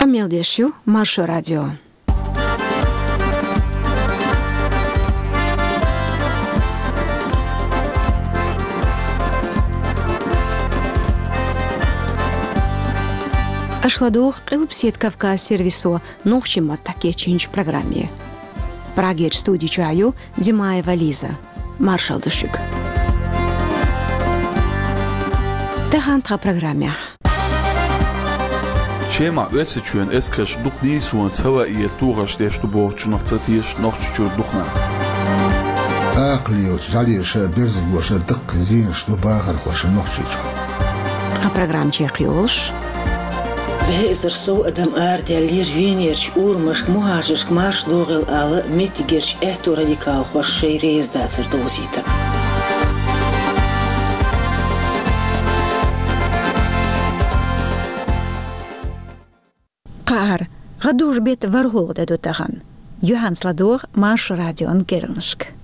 Амелдешью Маршо радио. Ашладох Кылпсет Кавказ сервисо нухчима такечинч программе. Прагер студии чаю Димаева Лиза. Маршал Душик. Тахантха программе. Schema Ötsetschön Eskresch Duch Nisu und Zauer ihr Turasch der Stuborch noch Zetisch noch Schur Duchna. Аклио залише без гоша дыкзин штубахар гоша нохчич. А программ чекриолш. Behezer so adam aarde lier wienerch oermask muhajers marsch dogel alle mitigerch echt radicaal was shey reis datser dozita. Qar غدوش بيت ورهول دادو تغن يوهان سلادوغ مارش راديون كيرنشك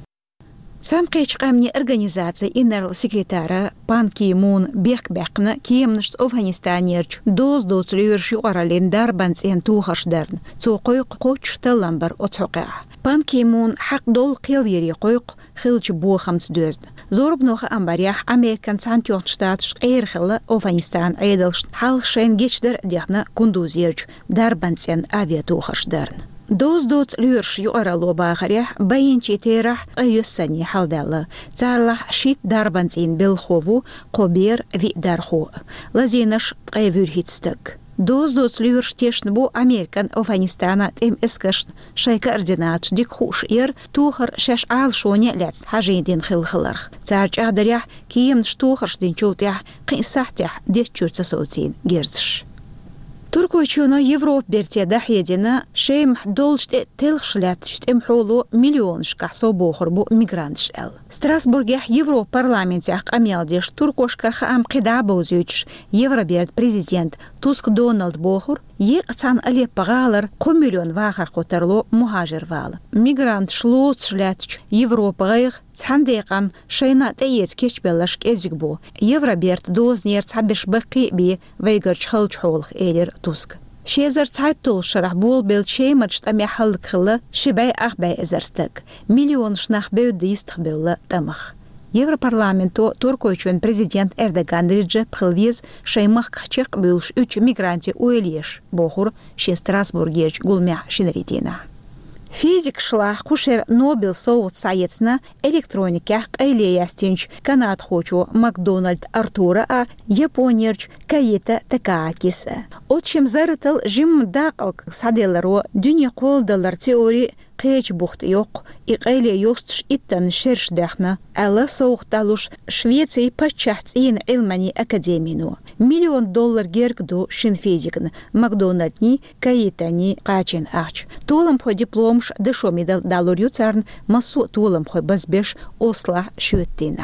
سام قيش قامني организация инерл секретара Пан Ки Мун бекбекна киемнышт Афганистанерч доз доцлюерш юарален дарбанц ен тухашдерн цоқой қочта ламбар отоқа Пан Ки Мун хақ дол қил ери қойқ خلج بو 5 دوزد زورب نوخ امباريح امريكان سانتيون شتاتش ايرخلا افغانستان ايدلش حال شين گيچدر ديخنا كوندوزيرج دربنسن авиатухашдерн دوز دوت لورش يورالو باخريح باينچي تيرح ايوسني حالدلا زارلح شيت دربنسين بالخوفو قبير في درخو لازينش قيفورهيتستك دوز دوت لورش تيشنبو امريكان افغانستان ام اسكش شاي координат ديك خوش اير توخر شش عال شوني لاتس حاجين خلخلرخ زارج ادريح كيم شتوخرش دين چولتيح قيساحتيح ديت چورца соцين گيرزش Туркойчуно Европ бертеда хедина шейм долшт телхшлятшт имхолу миллион шкасо бохорбу мигрантш эл. Страсбурге Европ парламентях амелдеш туркошкарха ам қида бозюч Евроберт президент Туск Дональд Бохор еқцан алеп бағалар 1 миллион вахар қотарло мухажир вал. Мигрант шлоц шлятч Европаға цандеқан шайна тәйец кешбеллаш кезигбу. Евроберт дознер цабиш бақи би вейгар чхылчхолх элер Туск. شيزر تايتل شرح بول بالشيمرش تامي حلق خلا شباي أخباي إزرستك مليون شناخ بيو ديستخ بيولا تمخ Европарламенту Туркойчун президент Эрдоган риджи пхылвиз шаймах кхчек бюлш 3 мигранти уэлеш бохур ши Страсбургерч гулмя шинритина. Физик шлах кушер Нобел соут саецна электроника эйлеястинч канат хочу Макдональд Артура а Японерч Каита Такаакиса. Отчим зарытыл жим дақалк саделаро дүния қолдалар теории قيج بوخت يوق إقايلي يوستش إتن شرش داخنا ألا سوق دالوش شويتي باتشاحتين علماني أكاديمينو $1,000,000 جيركدو شن فيزيكن ماكدونالدني كايتاني قاچين أخش طولم خو دبلومش دشو ميدال دالور يوتارن مسو طولم خو بزبش أصلاح شوتينا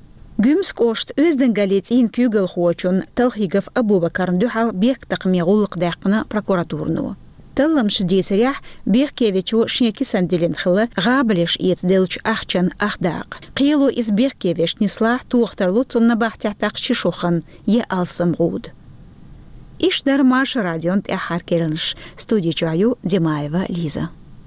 Гүмск ошт өзден галетин кюгел хочун Талхигов Абубакар духал бек тақмиғулық дақына прокуратурну. Таллам шдейцарях Бехкевичу шнеки санделин хылы ғабылеш ецделч ахчан ахдақ. Қиылу из Бехкевич несла туқтарлу цунна бахтяқтақ шишухан е алсым ғуд. Ишдар Марша радион тәхар келініш. Студия чаю Димаева Лиза.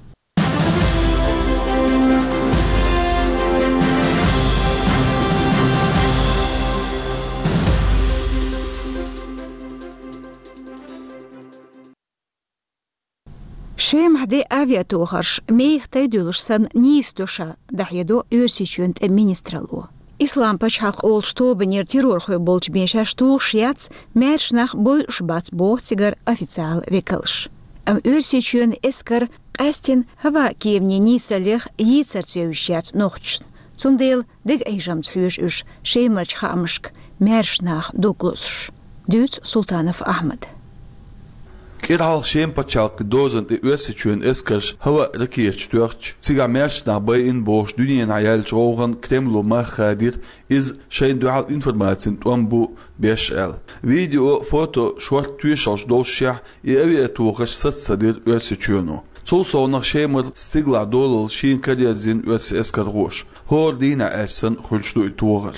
شيم هدي авиатухарш мейх тайдулшсан нистуша дахедо өрсичүнт министралу. Ислам пачхак ол штобенер террор хой болч беша штушяц мершнах бой шбац бохтигар официал векалш. Ам өрсичүн эскар қастин хава киевне нисалех йицарцеушяц нохчн. Цундел дег эйжам цхюш уш шеймарч хамшк мершнах дуглусш. Дюц Султанов Ахмад. Kirhal Schempatschalk dozent de Össetschön Eskers Hawa Rekirch Turch Ziga Merch nach bei in Bosch Dünien Ayal Rogen Kremlo Machadir is schein dual Information Tombu BSL. Video, Foto, Short Türschals Dolschach Aviaturch Satsadir Össetschöno. So nach Schemer Stigla Dolol Schien Kadiazin Öss Esker Rosch. Hor Dina Essen Hulchdu Torch.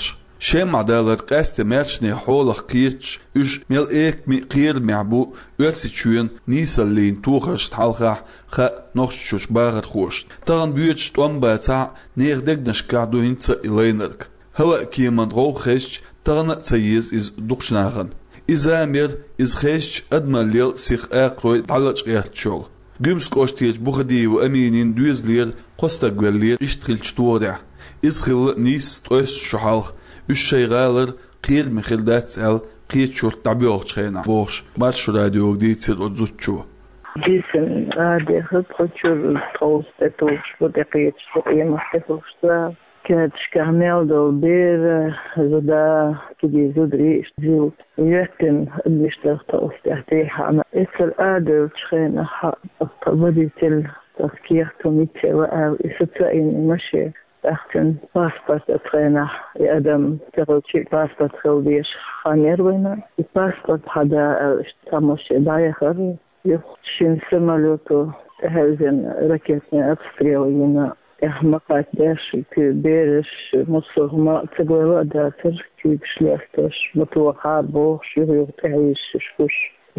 شيم عدالر قاست مرشني حولخ كيرتش اش ميل ايك مي قير معبو ارسيتشون نيسلين توخش تحالخ خا نوخش باغر خوش تران بيوتش تومبا تاع نير دغنش كادو هينص الينرك هوا كيمن روخش تران تسيز از دوخشناغن إزامير إز خيش أدماليل سيخ آقروي تعلق إيرتشول جيمسك أشتيج بوخدي وأمينين دويزلير قستقبلير إشتخل شتورع إز خل نيس تويس شحالخ الشيغالر قير مخل داتسال قير شور تعبيوغ شخينا بوش ماتشو راديو ديتسير أدزوتشو جيسن عادي خطشور تروس تتوش بودقيت شوقية محتفوش كانت شكامل دو بير زودا كدي زودري اشتزيو يتم المشتغل استحتيها أما إسل آدل شخينا حق أطبدي تل تذكير توميتي وأو إستوئين مشي أختن باسبورت أتخينا يأدم تغلشي باسبورت خلبيش خانير وينا الباسبورت هذا اشتاموشي دايخر يخشين سمالوتو هزن ركيتنا أبستريوينا مقات داش كبيرش مصر ما تقول داتر كي بشلافتش متوقع بوش يغير تعيش شكوش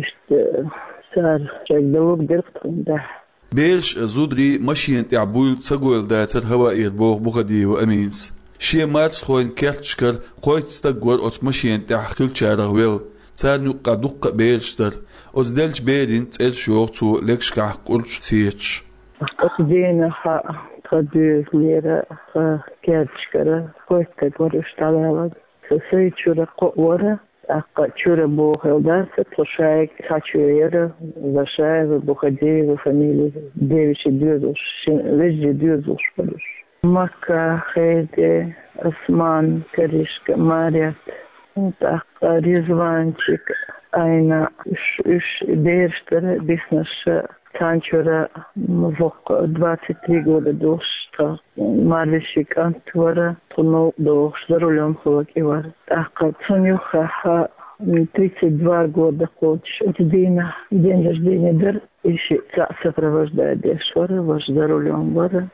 صار شاك دوق درقت ده بيرش زودري ماشيين تعبول تقول داتر هوا إربوغ بوغدي وأمينس شي مارس خوين كرتشكر خويت تقول أوت ماشيين تعخل شارغويل صار نقا دق بيرشتر أوت دلش بيرين تسأل شوغتو لكشكا قلش تسيتش أخدينا قد ليرة كرتشكر خويت تقول اشتغل سيد شورا قوة أقا شورا بوخل دارت لشايك خاتشويرة وشايك بوخدي وفاميلي ديوش ديوزوش لجي ديوزوش بلوش مكة خيدي أسمان كريشك ماريات أقا ريزوانشيك أين إش ديرشتر بيسنش تانشورا مفوق 23 года دوشتا مارشيك أنتورا تنو دوش درولهم خلق إيوار أقا تنيوخا 32 года ходишь. День рождения дар, еще сопровождает швара, ваш дарулем вара.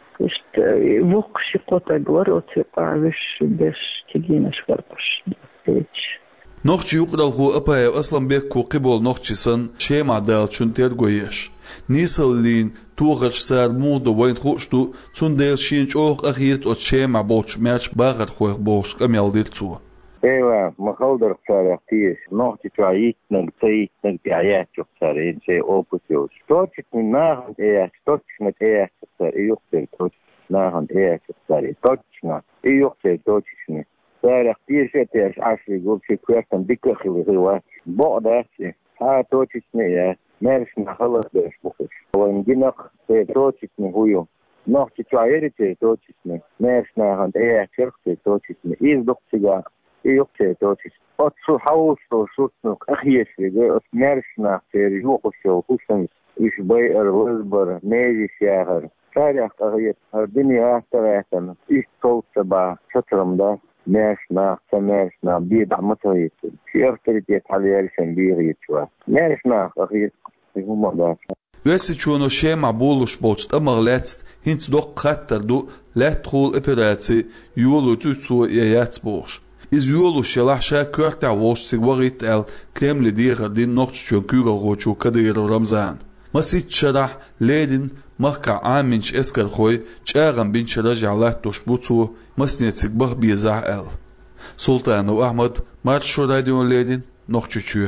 Вок шикота говорю, типа виш без тигина шварпаш. نوخشي يقدلغو أبايا أصلا بيكو قبول نوخشيسن شي معدال شون تيرغويش نيسل لين توغش سار مودو وين خوشتو تون ديل شينش اوغ أخيرت أو شي مع بوش ميرش باغر خوغ بوش كميال ديرتو ايوه مخولدر خسار اختيش نوخشي تعيش نغتي نغتيعيات شخصارين شي اوبوسيوش توتشت من ناغن اياش توتش مت اياش شخصار ايوختر توتش ناغن اياش شخصاري توتشنا ايوختر توتشنا سار اختير شتيش عشري يقول شي كويرتن ديكو خيلي غيوات بوغداشي ها توتشنا اياش مارش نخلص باش بخش ونجنق توتشنا هويو نوخشي تعيرتي توتشنا مارش ناغن اياش شرختي توتشنا ايز دقشيغا يوكسي توتش أتصو حوش توشوتنك أخيش لجي أتمارشنا في يوقشو وخشن إيش باير وزبر ميزي شاهر تاريخ أغير الدنيا أحتراتنا إيش صوت سبا شطرم دا مارشنا سمارشنا بيدع متغيط في أفتريتيت حاليارشن بيغيتشوا مارشنا أغير هم دا ويسي تشونو شي معبولوش بوشت أمغلاتست هنت دوق خطر دو لا تخول إبراتي يولو توتسو يايات بوش إز يولو شلاح شا كورتا ووش سيغوغيت ال كريم لديغر دين نوخش شون كورا غوشو كدير رمزان مسيت شرح ليدن مركع عامنش اسكر خوي شاغن بين شراجع الله توشبوتو مسنيت سيغبغ بيزع ال سلطان وأحمد مارتشو راديو ليدن نوخشو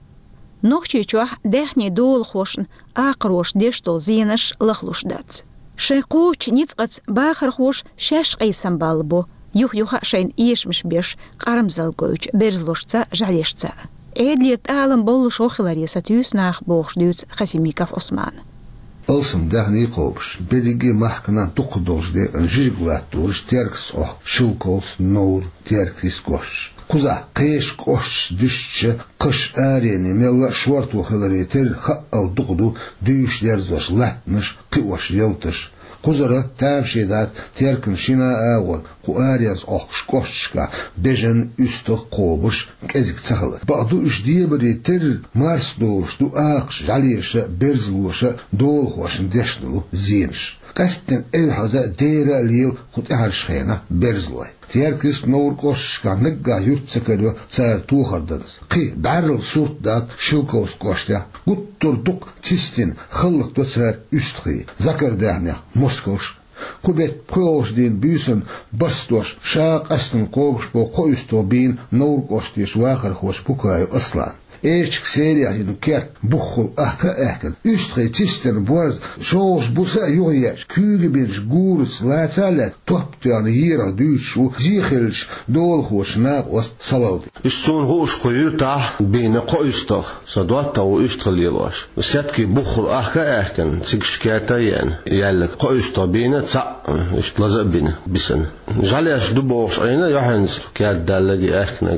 نوخشو داخني دول خوشن آقروش ديشتو زينش لخلوش دات شاقوش نيتقت باخر خوش شاش قيسن بالبو يوخ شين إيش مش بيش قرم زلقوش برزلوشتا جعليشتا إدليرت أعلم بولو شوخلاري ستيوس ناخ بوخش ديوت خسيميكاف عثمان ألسم دهني قوبش بلغي محكنا تقدوش دي انجيغلات دورش تيركس أخ شلكوس نور تيركس قوش قزا قيش قوش دشش قش آريني ميلا شوارت وخلاري تير خقل دقدو ديوش ديرزوش لحنش قوش يلتش قزرة تامشيدات تيركن شنا أول قواريز أخش كوشكا بجن استق قوبش كزك تخل بعضو إشديه بدي تر مارس دوش دو آقش عليش برزلوش دول خوشن دشنو زينش قستن الحزة ديرا ليل خد احرش خينا برزلوي تيركس نور كوشكا نقا يرتسكدو سار توخردنس قي دارل صورت دات شلكوس كوشتا قطر دق تستن خلق دو سار استخي ذكر دهنا موسكوش قبت قوش دين بيسن بستوش شاق أستن قوش بو قوستو بين نور كوشتيش واخر خوش بوكايو أصلا ايشك سيريا يدو كيرت بخل احكن استخي تستن بورز شوش بوسا يوهيش كيوغي بينش غورس لا تالت توبتيان هيرا دوشو زيخلش دول خوش ناق وست صلاودي السون هوش خيوتا بين قويستا صدواتا ويستخليلوش سياتكي بخل احكن تيكش كيرتاين يالك قويستا بين تسع اشتلازق بين بسن جاليش دبوش اينا يحنز كيرت دالجي احكنك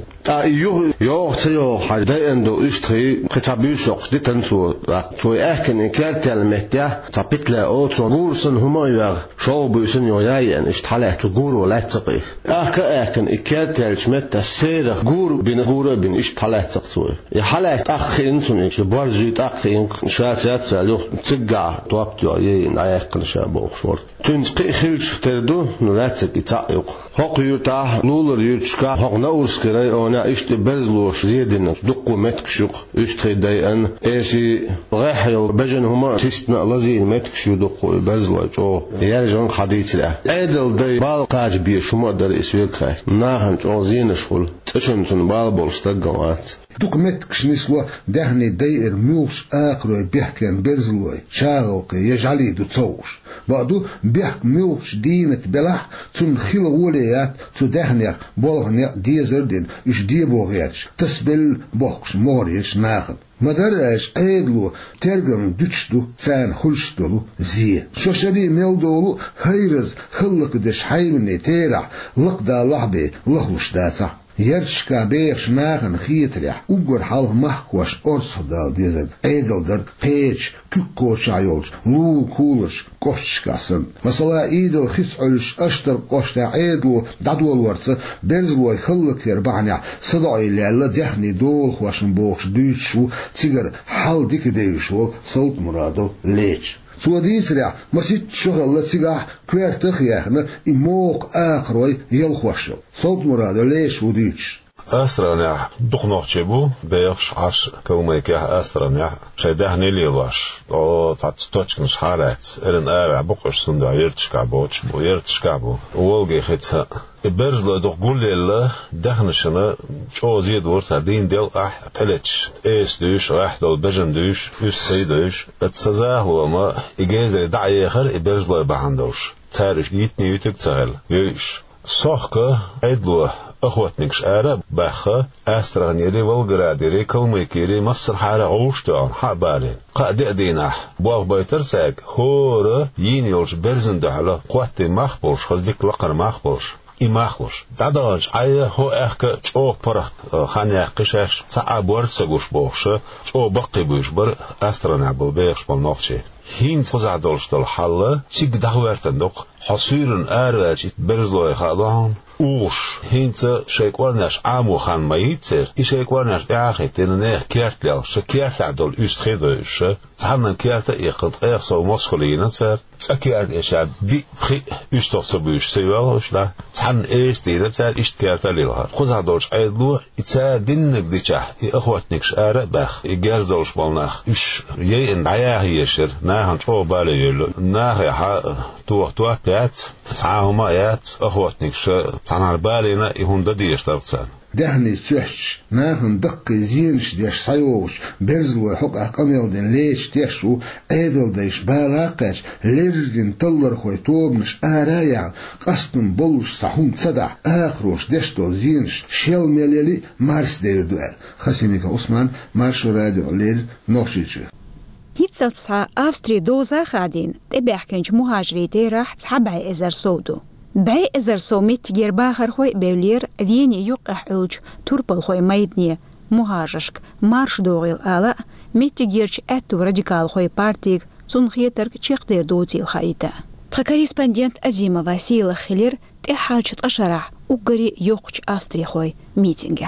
يوه تيو حاجدين دو استخي كتابيسوخ دي تنسو تو احكن كيرتال مهتيا تابتلا اوترو بورسن هما يوغ شو بيسن يوياين اشتحاله تقورو لا تقي احكن كيرتال شمتا سيرخ قورو بين قورو بين اشتحاله تقصوي يحاله اخي انسون ايش بارزيت اخي شاتيات سالوخ تقع توابتيو يين احكن شابوخ شور تنسقي خيلش تردو نراتك يتعيق هاق يوتا نولر يوتشكا هاق نورسكري اونا اشت برزلوش زيدن دقو متكشوق اشتخي دايان ايسي غاحيو بجن هما تستنا لزين متكشو دقو برزلوش او يارجان خديت له ايدل داي بالقاج بيه شما در اسويل خاي ناهن جو زين شغل تشنتن بالبولستقوات دوكمتكش نسلو دهني داير ميوش آخر بيحكن برزلوي شاغلق يجعلي دو تصوش بعدو بيحك ميوش دينت بلح تن خيل وليات تو دهني بولغني ديزردين اش دي بوغيرش تسبل بوخش موريش ناخد مدرش ايدلو ترجم دچدو تسان خلشتلو زي شوشري ميلدولو هيرز خلق دش حيمني تيرع لقدا لحبي لهوش داتا يرشكا بيرش ناغن خيتريح وقر حاله محكوش أرصدال ديزن ايدل در قيش كوكوش عيولش لول كولش كوشكاسن مثلا ايدل خسعلش اشتر قوشتا ايدلو دادول ورسه برزلو يخلق يربعني صدعي لألا ديخني دول خواشن بوخش دوشو تيجر حال ديك ديشو صوت مرادو ليش سوديسرع مسيت شغل لتسيقع كويرتخ ياخنا إموق آخروي يلخوشل صوت مراد ليش وديش أسترانيا دخنوخ تشيبو بيخش عش كوميكيه أسترانيا شيده نيليواش أو تعتوتشكن شحالات إرن آرع بقش صندوع يرتشكابوش بو يرتشكابو وولجي خيتها برزلو دخ قولي الله دخنشنا شو زيد ورثة دين ديل تلتش ايس دوش راح دول بجن دوش يستي دوش اتسازاه وما اجازة دعي اخر برزلو بحندوش تارش يتني يتك تغل يوش صحكة عيدلو اخواتنكش آرا باخا استرغنيري والقراديري كوميكيري مصر حارة عوشتان حابالين قادئ ديناح بواغ بايترساك هورا ينيولش برزن دعلا قواتي مخبوش خزدك لقر مخبوش إماخوش داداج عيه هو إحكا شو برخت خانيا قشاش ساعة بورسجوش بوخشة شو بقي بوش بر أسترنا بالبيخش بالنوخشة هين صزع دولش دل حلة تيك دعوارتن دوق حصيرن آرواج برزلوي خالون اوش هینت شیکوانش عمو خان مایتر ایشیکوانش داخل تننه کیرت لیال شکیرت عدل است خیدوش تهنن کیرت ایقد ایقصو مسکولینه تر تکیرت ایشاد بی خی استوفت بیش سیوالش لا تهن ایستیره تر ایست کیرت لیال خوز عدلش عدلو ایتا دینک دیچه اخواتنیکش آره بخ ایگرز دلش بالنخ ایش یه اندعیهیشر نه هنچو بالیل نه ها تو پیات تعاهما ایت اخواتنیکش تنار بالينا يهون دديش ترتسان دهني تشش ناهن دق زينش ديش سيوش برزلو حق أقاميل دين ليش تيشو ايدل ديش بالاقش لرجن تلر خوي توبنش آرايا قصدن بولش صحوم تصدع آخروش ديشتو زينش شيل ميليلي مارس دير دوار خسيميك عثمان مارشو راديو ليل نوشيجي هيتسلتسا أفستري دوزا خادين تبعكنج مهاجريتي راح تحبعي إزر سودو باي إزر سوميت تجير باخر خوي بيولير ذيني يقح ألج توربل خوي مايدني مهاجشك مارش دوغيل آلا ميت تجيرش أتو راديكال خوي بارتيك تنخيترك تشيقدير دوتي الخايتا корреспондент Азима Васила Хилер тихачит ашарах угори йохч австрихой митинге.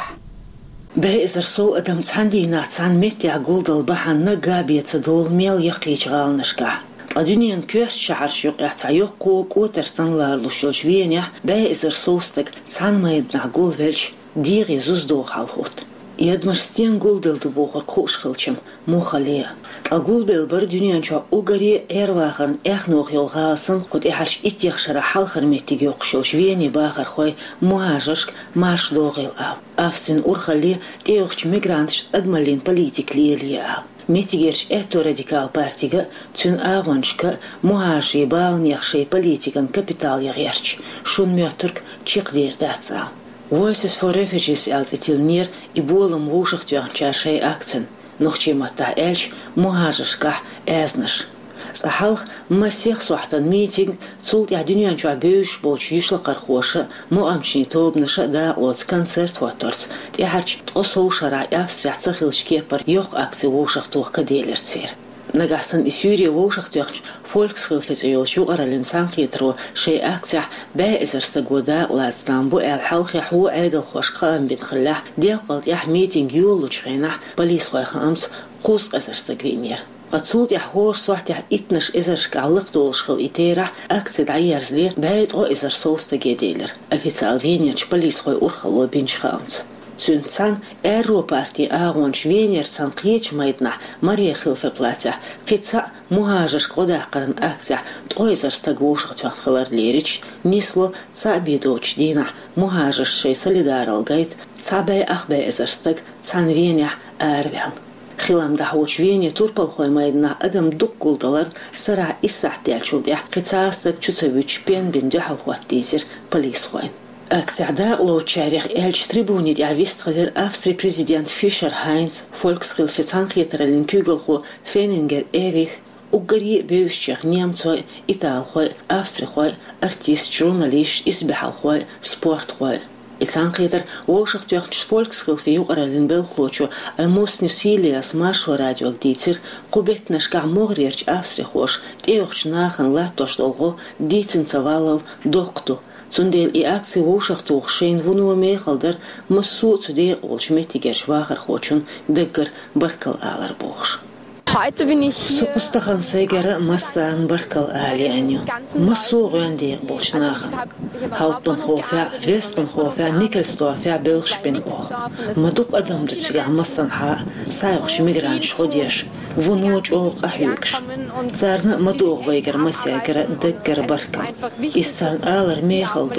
بهزر سو أدم تاندي ناتان متى عقول ضلبحن نجابية تدول ميل يقيش غال نشكا. الدنيا كير شعر شوق يعتعيق قوق وترسن لارلوشوش فينيا بهزر سوستك تان ما يبنع عقول فيلش ديغي زوز دوغ هالخوت. يدمر ستين قول دل دبوغر خوش خلشم مو خليه. أقول بالبر دنيا شو أوجري إيرواخرن إخنوخ يلغاسن قد إحش إتيخ شرح الخر متى يقشوش فيني باخر خوي مهاجرك مارش دوغيل أفستن أورخلي تيوخش ميغرانتش أدملين بوليتيك ليليا. متيجرش إتو راديكال بارتيجا تون أغنشك مهاجري بالن يخشي بوليتيكن كابيتال يغيرش شون ميوترك تشيقدير داتسال. Voices for Refugees als itilnir I bolum woeschtjach tjashei akten. Nog chimata elch muhajerskah eznash. Sahalch masich swachtan meeting zult ja dünyan chwa beush bolch yushl qarkhoshe mo amchni tobnasha da lots concert wators. Die harch oso shara avstriatsa khilshkeper yoch aktie woeschtjoch kadelertser. Nagasan Syria woeschtjoch volksgilfetjol shugaralen sankhitro shay aktia ba izersta goda latstambu el halkhi hu aidal khoshqan bin khallah diaqalt yah meeting yuluchkhina police khoykhams qus azersta gwinir Atsult ja hoor zwart ja itnisch izers gallig dolschil itera akcid ayerzli bait o izer soste gedeler. Official Wiener police khoy urkhalo binchkhams. Züntsan Europarti agon Schwenier san Kriech meidna Maria Hilfe Platja Kitsa muhajer kodaqran akcja toizersta gwoshchtjach khalar lerich nislo tsabidoch dina muhajer shay solidaral gait tsabay akhbay ezerstag tsan Wienia arvel Khilam dahwoch Wienia turpal khoy meidna adam duqquldalar sara isahtelchuldia qitsastak chutsevich pen bin jahal khwattizer police khoy Aktiada Lotscharich Elch Tribunit ja Wistreler Avstri Präsident Fischer Heinz Volkshilfe Zankieterelin Kügelcho Feninger Erich Ugari Beuschach Niemzoi Italchoi Avstrichoi Artist Journalist Isbehalchoi Sportchoi Zankieter Woschachtuch Volkshilfe Jugarelin Belchlocho Almosni Silias Marsho Radio Dieter Kubetnash Gamorierch Avstrichosh Teoch Nachen Latosdolgo Dietzen Zavalal Dokto Zundel I aktie woschachtuch schein wunu meegelder masu zudeel olch metiger schwager gochun degger barkel aler bogs. Heute bin ich hier. Sukustahan segere massan barkel ali anju. Masu rendir bolschnachen. Hauptbahnhof, Westbahnhof, Nickelsdorf, Belspinbach. Maduk adam dutziga massan ha sayx migran schodish. Wunuch och ahüks. Zarna maduk weiger masagere degger barkel. Issan aler meegeldu.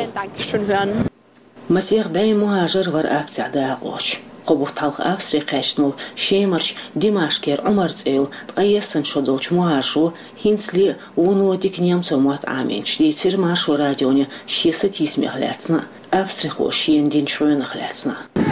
Masir bay muhajer war aktie daaqoch. قبوت حلق أفسري قاشنول شيمرش دمشقير عمرتيل تقيسن شدولش معاشو هنسلي ونوديك نيمتو موات عامين شديتر مارشو راديوني شيسة تيسمي غلاتنا أفسري خوشين دين شوين غلاتنا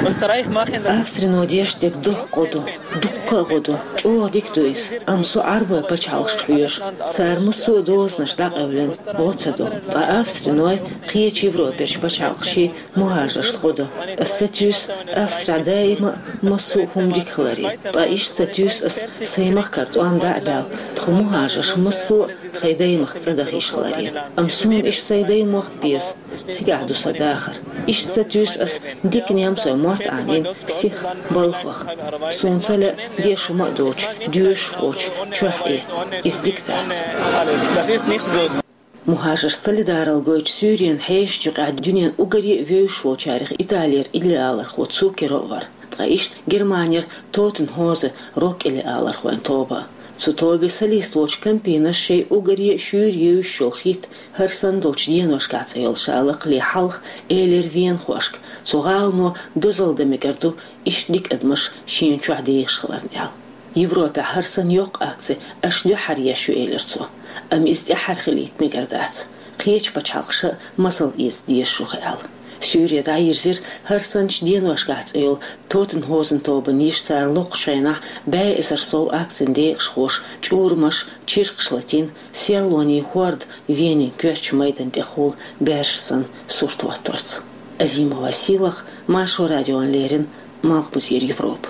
أفسري نوديشتك دقة غدو أو ديك دويس أمسو عربة بچالش حيوش صار مسو دوز نشداق أولين بوتسدو أفسري نوي خيچ يوروبيش بچالشي مهاجرش غدو الستيوس أفسري دايما مسو هم ديك خلاري إيش ستيوس سيمخ كرتو أم دعبال تخو مهاجرش مسو تخي دايما تصدخيش خلاري أمسون إيش سيدايما بيس تيقعدو صداخر إيش ستيوس ديك نيامسو موات عامين سيخ بالفوخ سونسالة ديشو مقدوش ديوش خوش چوح إز ديكتات مهاجر solidaral goch Syrien heist jog ad dunien ugari veusvol charich Italier illealer khot sukerovar. Traist Germanier Totenhose rock illealer khoen toba. Zu tobi salist woch campina shay ugari shuriu shulkhit hersan dolch dienos katsayol shalaq li halch eler vien khoshk. Zugalno dozalde megardu ishdik admash shin chuadeish khlarnial. Европа هرسن يوق أكتي أشلو حرية شو إيلرتو أم إزدحر خليت مقردات قيش بچالخشة مصل إيز ديش شو خيال سوريا داير زير هرسن شدين واشقات إيول توتن هوزن توبا نيش سار لوق شينا باي إزر سو أكتن ديقش خوش جورمش چيرقش لاتين سيرلوني هورد فيني كويرچ ميدن ديخول بيرشسن سورتو اتورц Азима Василах Машу Радион Лерин Малкбузир Европ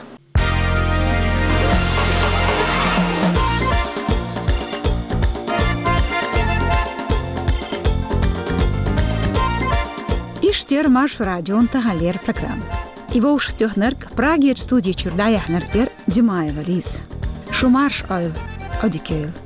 Luister Marsh Radio Tahalir program. Ivo Shtuhnerk, Pragiet studie Churdaya Hnerker, Dimaeva Liz. Shumarsh oil, Odikeul.